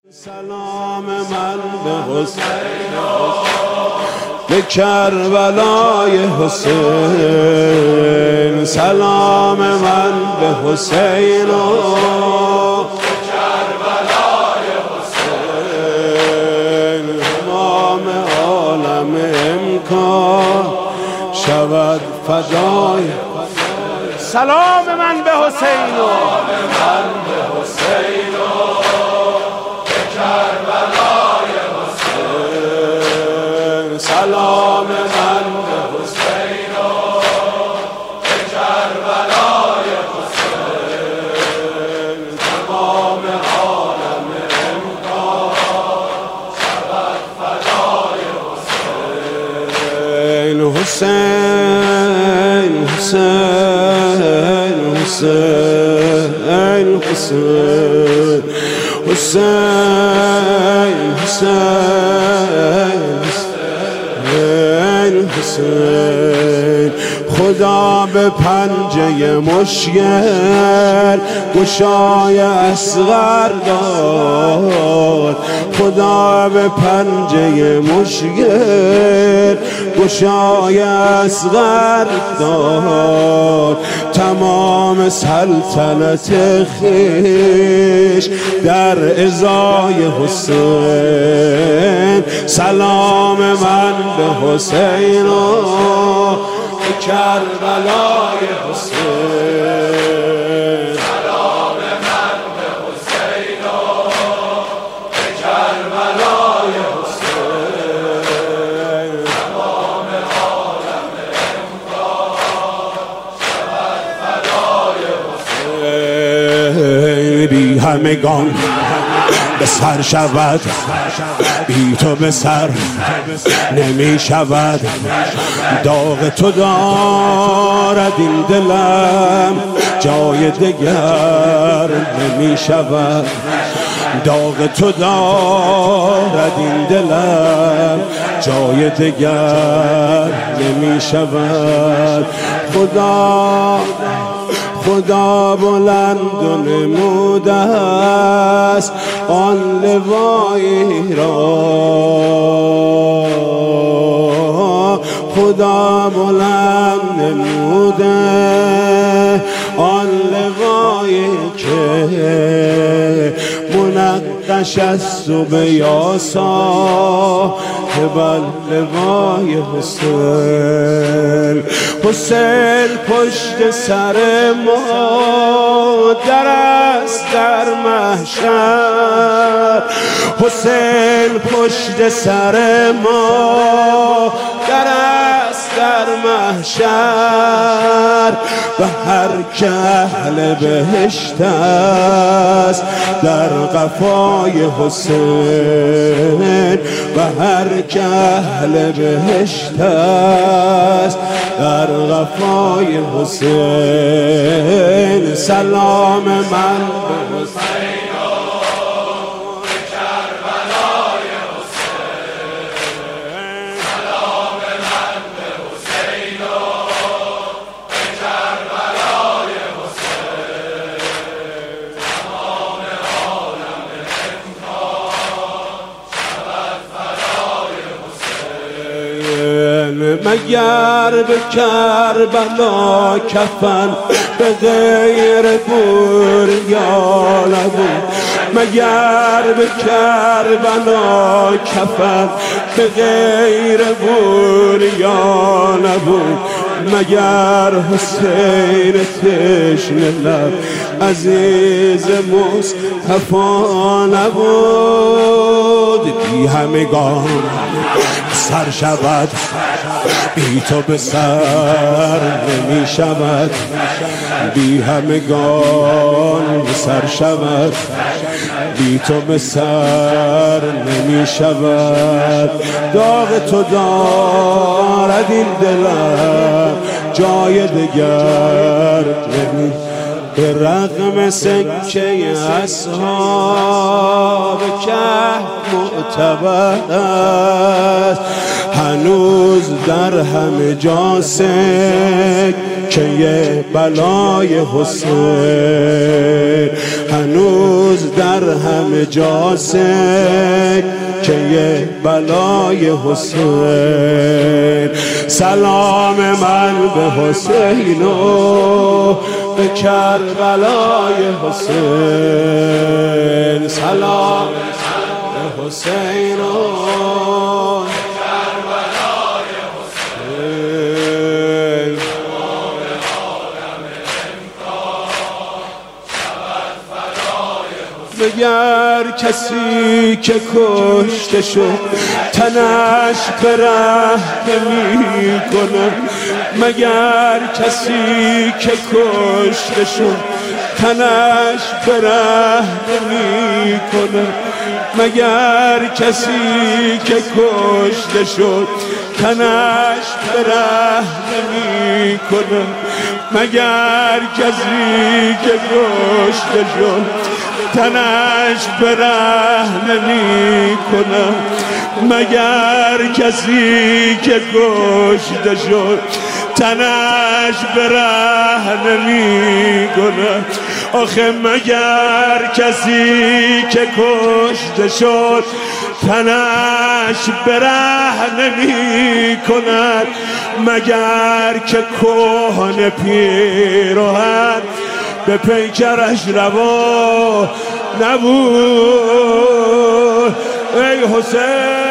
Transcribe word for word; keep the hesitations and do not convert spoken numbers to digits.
سلام من به حسین به کربلای حسین، سلام من به حسین و کربلای حسین، امام عالم امکان شود فدای. سلام من به حسین و من به حسین و کربلای حسین، سلام من به حسین و کربلای حسین، تمام عالم امکان شود فدای حسین. حسین حسین حسین حسین حسین حسین حسین، خدا به پنجه مشکل گشای اصغر داد، خدا به پنجه مشکل گشای اصغر داد، تمام سلطنت خویش در ازای حسین، سلام من به حسین و کربلای حسین، سلام من به حسین و کربلای حسین، تمام عالم امکان شود فدای حسین. بی همگان به سر شود، بی تو به سر نمی شود، داغ تو دارد این دلم جای دگر نمی شود، داغ تو دارد این دلم جای دگر نمی شود. خدا خدا بلند و نموده است آن لوایی را، خدا بلند نموده آن لوایی که منقش است و به یاسا بل لوای حسین. حسین پشت سر ما در است در محشر، حسین پشت سر ما در است در محشر، و هر که اهل بهشت است در قفای حسین، و هر که اهل بهشت است در قفای حسین، سلام من به حسین مگر به کربلا کفن به غیر بوریا نبود، مگر به کربلا کفن به غیر بوریا نبود، مگر حسین تشنه لب عزیز مصطفی نبود. بی همگان سر شود، بی تو به سر نمی شود، بی همگان سر شود، بی تو به سر نمی شود، داغ تو دارد این دلم جای دگر نمی. به رغم سکه اصحاب کهف معتبر است، هنوز در همه جا سکه بلای حسین، هنوز در همه جا سکه بلای حسین. سلام من به حسین و به کربلای حسین. سلام به حسین و به کربلای حسین. مگر کسی که کشته شد تنش به ره نمی کنه؟ مگر کسی که کشته شد تنش به ره نمی کنه؟ مگر کسی که کشته شد تنش به ره نمی کنه؟ مگر کسی که کشته شد تنش به ره نمی کنه؟ مگر کسی که کشته شد تنش به ره نمی کنه؟ آخه مگر کسی که کشته شد تنش به ره نمی کند؟ مگر که کهنه پیراهن به پیکرش روا نبود؟ ای حسین